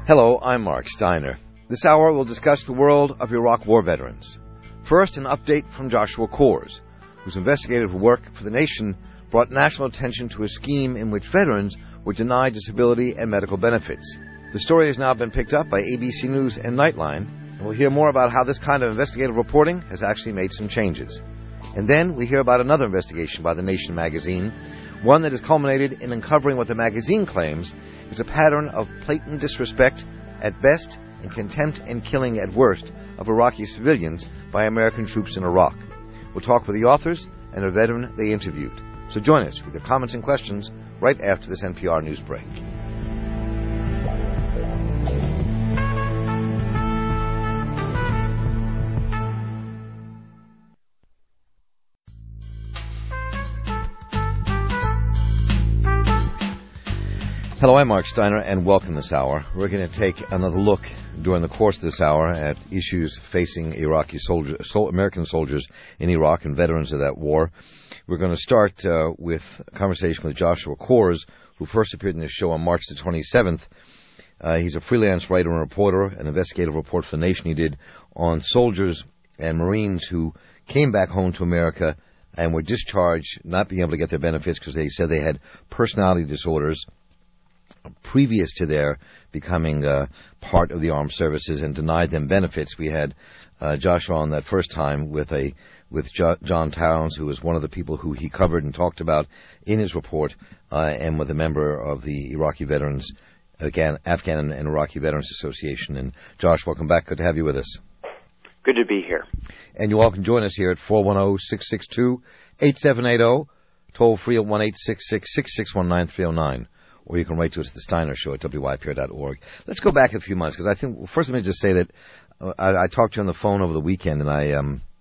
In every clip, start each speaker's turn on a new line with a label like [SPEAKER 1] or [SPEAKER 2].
[SPEAKER 1] Hello, I'm Mark Steiner. This hour we'll discuss the world of Iraq War veterans. First, an update from Joshua Coors, whose investigative work for the nation brought national attention to a scheme in which veterans were denied disability and medical benefits. The story has now been picked up by ABC News and Nightline, and we'll hear more about how this kind of investigative reporting has actually made some changes. And then we hear about another investigation by The Nation magazine, one that has culminated in uncovering what the magazine claims is a pattern of blatant disrespect at best and contempt and killing at worst of Iraqi civilians by American troops in Iraq. We'll talk with the authors and a veteran they interviewed. So join us with your comments and questions right after this NPR news break. Hello, I'm Mark Steiner, and welcome this hour. We're going to take another look during the course of this hour at issues facing American soldiers in Iraq and veterans of that war. We're going to start with a conversation with Joshua Coors, who first appeared in this show on March the 27th. He's a freelance writer and reporter, an investigative report for The Nation he did on soldiers and Marines who came back home to America and were discharged, not being able to get their benefits because they said they had personality disorders previous to their becoming part of the armed services, and denied them benefits. We had Joshua on that first time with John Towns, who was one of the people who he covered and talked about in his report, and with a member of the Iraqi Veterans, again, Afghan and Iraqi Veterans Association. And Josh, welcome back. Good to have you with us.
[SPEAKER 2] Good to be here.
[SPEAKER 1] And you all can join us here at 410-662-8780, toll free at 1-866-661-9309. Or you can write to us at the Steiner Show at WYPR.org. Let's go back a few months, because I think, first let me just say that I talked to you on the phone over the weekend, and I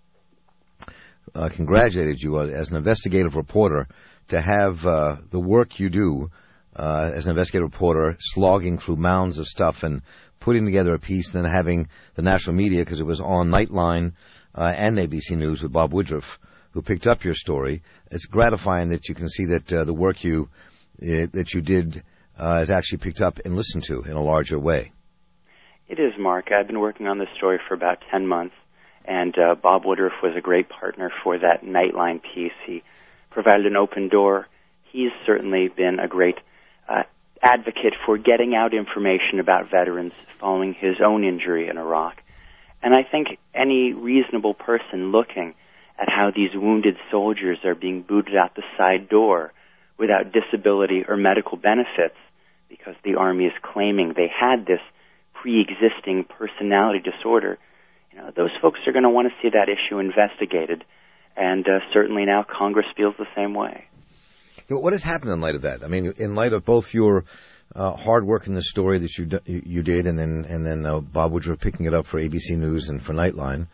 [SPEAKER 1] congratulated you as an investigative reporter to have the work you do as an investigative reporter, slogging through mounds of stuff and putting together a piece, and then having the national media, because it was on Nightline and ABC News with Bob Woodruff, who picked up your story. It's gratifying that you can see that the work that you did is actually picked up and listened to in a larger way.
[SPEAKER 2] It is, Mark. I've been working on this story for about 10 months, and Bob Woodruff was a great partner for that Nightline piece. He provided an open door. He's certainly been a great advocate for getting out information about veterans following his own injury in Iraq. And I think any reasonable person looking at how these wounded soldiers are being booted out the side door without disability or medical benefits, because the Army is claiming they had this pre-existing personality disorder, those folks are going to want to see that issue investigated, and certainly now Congress feels the same way.
[SPEAKER 1] What has happened in light of that? I mean, in light of both your hard work in the story that you did, and then Bob Woodruff picking it up for ABC News and for Nightline,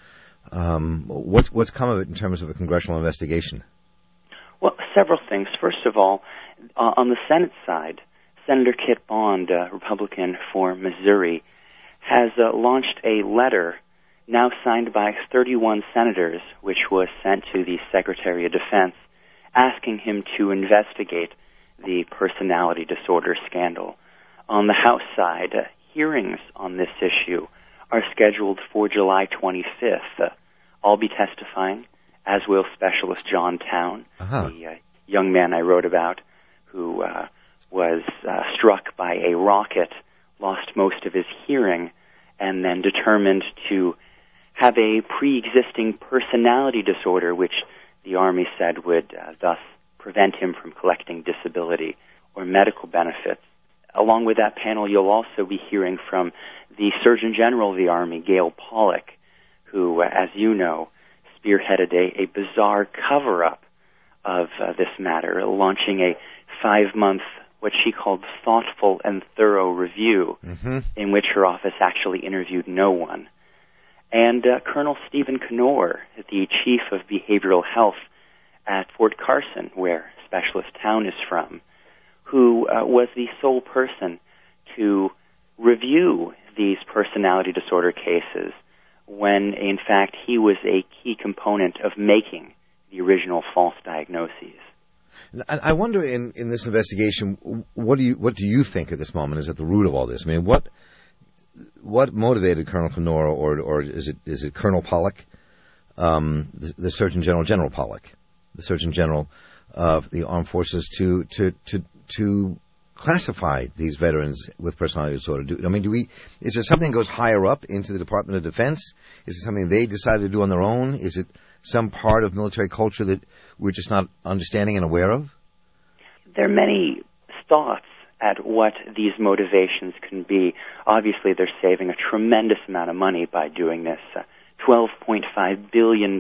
[SPEAKER 1] what's come of it in terms of a congressional investigation?
[SPEAKER 2] Well, several things. First of all, on the Senate side, Senator Kit Bond, Republican for Missouri, has launched a letter now signed by 31 senators, which was sent to the Secretary of Defense, asking him to investigate the personality disorder scandal. On the House side, hearings on this issue are scheduled for July 25th. I'll be testifying, as will Specialist John Town, the young man I wrote about, who was struck by a rocket, lost most of his hearing, and then determined to have a pre-existing personality disorder, which the Army said would thus prevent him from collecting disability or medical benefits. Along with that panel, you'll also be hearing from the Surgeon General of the Army, Gail Pollock, who, as you know, spearheaded a bizarre cover-up of this matter, launching a 5-month, what she called thoughtful and thorough review, in which her office actually interviewed no one. And Colonel Stephen Knorr, the Chief of Behavioral Health at Fort Carson, where Specialist Town is from, who was the sole person to review these personality disorder cases, when, in fact, he was a key component of making the original false diagnoses.
[SPEAKER 1] I wonder, in this investigation, what do you think at this moment is at the root of all this? I mean, what what motivated Colonel Kenora, or is it Colonel Pollock, the Surgeon General, General Pollock, the Surgeon General of the Armed Forces, to classify these veterans with personality disorder? Is it something that goes higher up into the Department of Defense? Is it something they decided to do on their own? Is it some part of military culture that we're just not understanding and aware of?
[SPEAKER 2] There are many thoughts at what these motivations can be. Obviously, they're saving a tremendous amount of money by doing this. $12.5 billion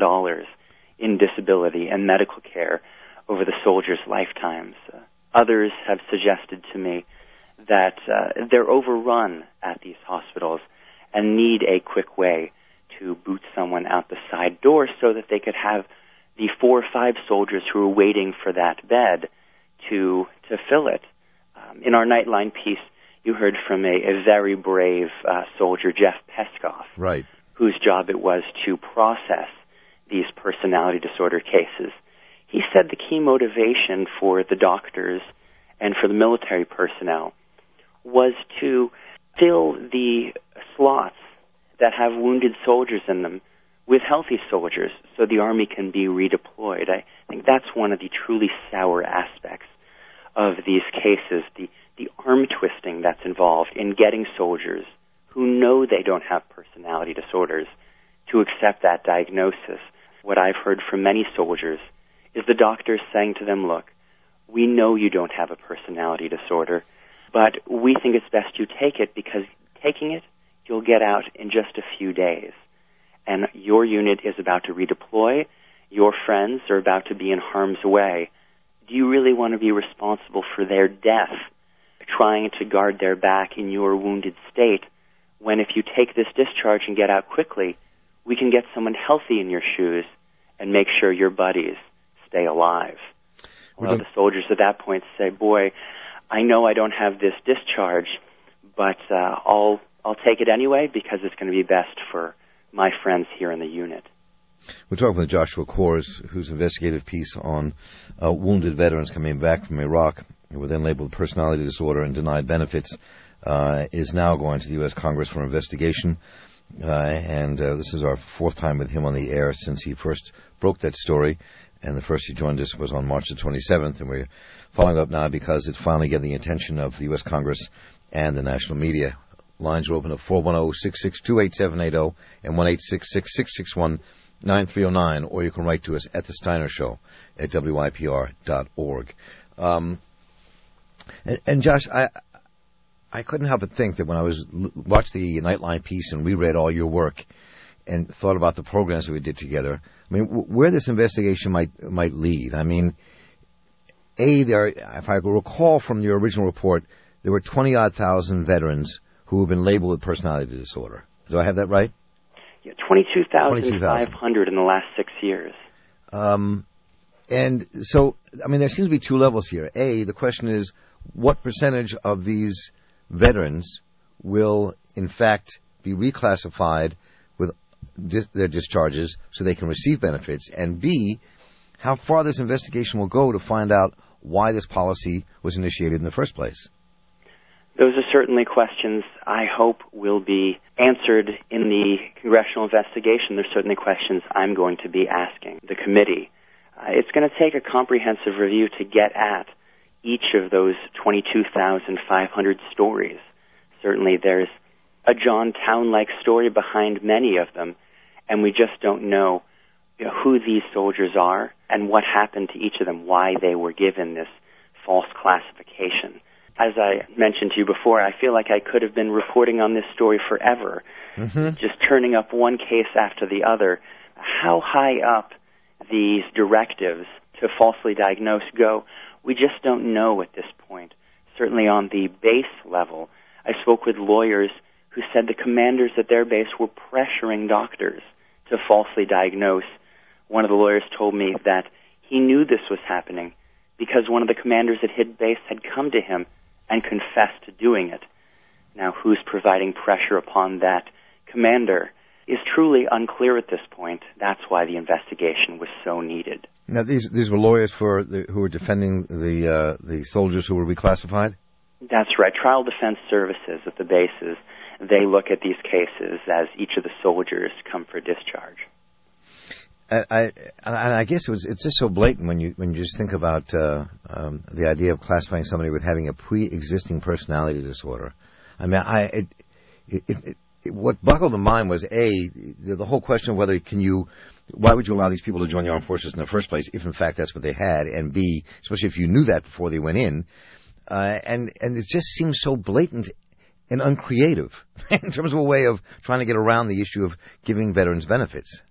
[SPEAKER 2] in disability and medical care over the soldiers' lifetimes. Others have suggested to me that they're overrun at these hospitals and need a quick way to boot someone out the side door so that they could have the 4 or 5 soldiers who are waiting for that bed to fill it. In our Nightline piece, you heard from a very brave soldier, Jeff Peskoff,
[SPEAKER 1] right,
[SPEAKER 2] whose job it was to process these personality disorder cases. He said the key motivation for the doctors and for the military personnel was to fill the slots that have wounded soldiers in them with healthy soldiers so the Army can be redeployed. I think that's one of the truly sour aspects of these cases, the arm twisting that's involved in getting soldiers who know they don't have personality disorders to accept that diagnosis. What I've heard from many soldiers is the doctors saying to them, look, we know you don't have a personality disorder, but we think it's best you take it because taking it, you'll get out in just a few days. And your unit is about to redeploy. Your friends are about to be in harm's way. Do you really want to be responsible for their death, trying to guard their back in your wounded state, when if you take this discharge and get out quickly, we can get someone healthy in your shoes and make sure your buddies stay alive? Well, the soldiers at that point say, boy, I know I don't have this discharge, but I'll take it anyway because it's going to be best for my friends here in the unit.
[SPEAKER 1] We're talking with Joshua Kors, whose investigative piece on wounded veterans coming back from Iraq, who were then labeled personality disorder and denied benefits, is now going to the U.S. Congress for investigation. And this is our 4th time with him on the air since he first broke that story. And the first he joined us was on March the 27th. And we're following up now because it finally got the attention of the U.S. Congress and the national media. Lines are open at 410-662-8780 and 1-866-661-9309, or you can write to us at The Steiner Show at WYPR.org. And Josh, I couldn't help but think that when I watched the Nightline piece and reread all your work and thought about the programs that we did together, I mean, where this investigation might lead. I mean, if I recall from your original report, there were 20-odd thousand veterans who have been labeled with personality disorder. Do I have that right?
[SPEAKER 2] Yeah, 22,500 in the last 6 years.
[SPEAKER 1] And so, I mean, there seems to be 2 levels here. The question is, what percentage of these veterans will, in fact, be reclassified with their discharges so they can receive benefits? And B, how far this investigation will go to find out why this policy was initiated in the first place?
[SPEAKER 2] Those are certainly questions I hope will be answered in the congressional investigation. They're certainly questions I'm going to be asking the committee. It's going to take a comprehensive review to get at each of those 22,500 stories. Certainly there's a John Town-like story behind many of them, and we just don't know, who these soldiers are and what happened to each of them, why they were given this false classification. As I mentioned to you before, I feel like I could have been reporting on this story forever, just turning up one case after the other. How high up these directives to falsely diagnose go, we just don't know at this point. Certainly on the base level, I spoke with lawyers who said the commanders at their base were pressuring doctors to falsely diagnose. One of the lawyers told me that he knew this was happening because one of the commanders at his base had come to him and confessed to doing it. Now, who's providing pressure upon that commander is truly unclear at this point. That's why the investigation was so needed.
[SPEAKER 1] Now, these were lawyers who were defending the soldiers who were reclassified?
[SPEAKER 2] That's right. Trial Defense Services at the bases. they look at these cases as each of the soldiers come for discharge.
[SPEAKER 1] I guess it's just so blatant when you just think about the idea of classifying somebody with having a pre-existing personality disorder. I mean, what boggled the mind was the whole question of whether why would you allow these people to join the armed forces in the first place if in fact that's what they had, and B, especially if you knew that before they went in, and it just seems so blatant and uncreative in terms of a way of trying to get around the issue of giving veterans benefits.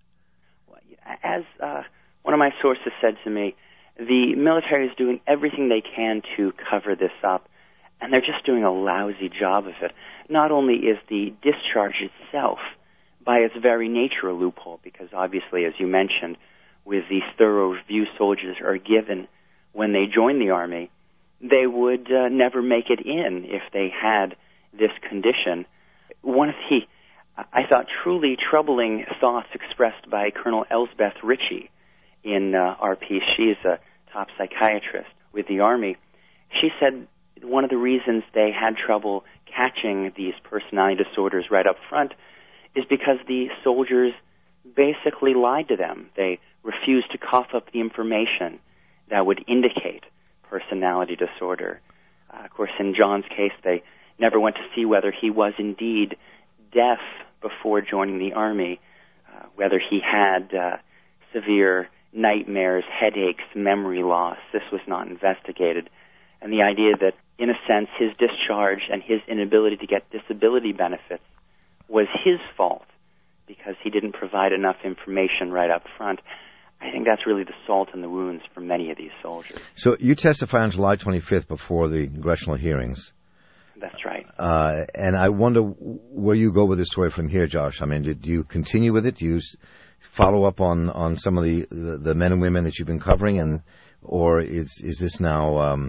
[SPEAKER 2] As one of my sources said to me, the military is doing everything they can to cover this up, and they're just doing a lousy job of it. Not only is the discharge itself, by its very nature, a loophole, because obviously, as you mentioned, with the thorough review soldiers are given when they join the Army, they would never make it in if they had this condition. One of the I thought truly troubling thoughts expressed by Colonel Elsbeth Ritchie in our piece. She is a top psychiatrist with the Army. She said one of the reasons they had trouble catching these personality disorders right up front is because the soldiers basically lied to them. They refused to cough up the information that would indicate personality disorder. Of course, in John's case, they never went to see whether he was indeed deaf before joining the Army, whether he had severe nightmares, headaches, memory loss. This was not investigated. And the idea that, in a sense, his discharge and his inability to get disability benefits was his fault because he didn't provide enough information right up front, I think that's really the salt in the wounds for many of these soldiers. So
[SPEAKER 1] you testify on July 25th before the congressional hearings.
[SPEAKER 2] That's right.
[SPEAKER 1] And I wonder where you go with this story from here, Josh. I mean, do you continue with it? Do you follow up on some of the men and women that you've been covering, or is this now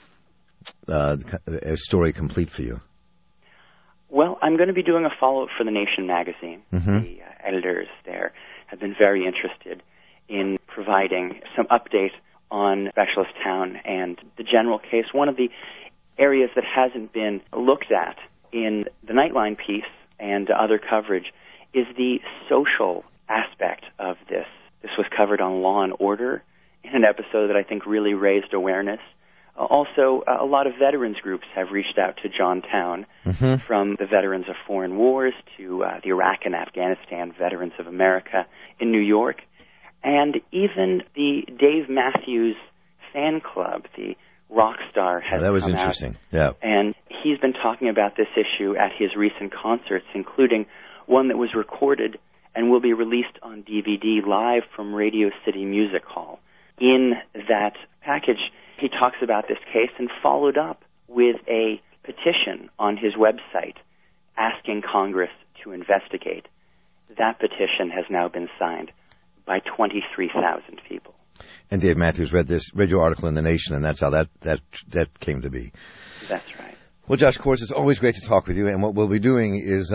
[SPEAKER 1] a story complete for you?
[SPEAKER 2] Well, I'm going to be doing a follow-up for The Nation magazine.
[SPEAKER 1] Mm-hmm.
[SPEAKER 2] The editors there have been very interested in providing some update on Specialist Town and the general case. One of the areas that hasn't been looked at in the Nightline piece and other coverage is the social aspect of this. This was covered on Law and Order in an episode that I think really raised awareness. Also, a lot of veterans groups have reached out to John Town,
[SPEAKER 1] mm-hmm.
[SPEAKER 2] from the Veterans of Foreign Wars to the Iraq and Afghanistan Veterans of America in New York, and even the Dave Matthews fan club, the rock star, has
[SPEAKER 1] that was
[SPEAKER 2] come
[SPEAKER 1] interesting.
[SPEAKER 2] out.
[SPEAKER 1] Yeah.
[SPEAKER 2] And he's been talking about this issue at his recent concerts, including one that was recorded and will be released on DVD live from Radio City Music Hall. In that package, he talks about this case and followed up with a petition on his website asking Congress to investigate. That petition has now been signed by 23,000 people.
[SPEAKER 1] And Dave Matthews read your article in The Nation, and that's how that came to be.
[SPEAKER 2] That's right.
[SPEAKER 1] Well, Josh Kors, it's always great to talk with you, and what we'll be doing is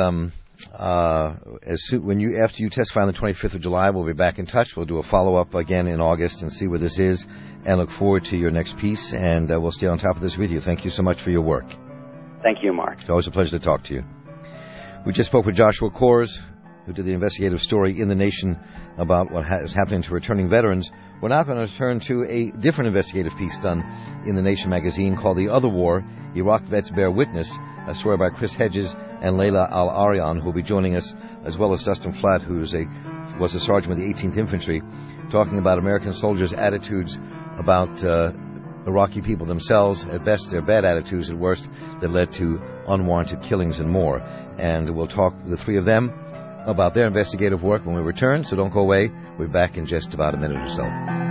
[SPEAKER 1] after you testify on the 25th of July, we'll be back in touch. We'll do a follow-up again in August and see where this is, and look forward to your next piece, and we'll stay on top of this with you. Thank you so much for your work.
[SPEAKER 2] Thank you, Mark.
[SPEAKER 1] It's always a pleasure to talk to you. We just spoke with Joshua Kors, who did the investigative story in The Nation about what is happening to returning veterans. We're now going to turn to a different investigative piece done in The Nation magazine called The Other War, Iraq Vets Bear Witness, a story by Chris Hedges and Layla Al-Aryan, who will be joining us, as well as Dustin Flatt, who was a sergeant with the 18th Infantry, talking about American soldiers' attitudes about Iraqi people themselves. At best, they're bad attitudes. At worst, that led to unwarranted killings and more. And we'll talk, the three of them, about their investigative work when we return, so don't go away. We'll be back in just about a minute or so.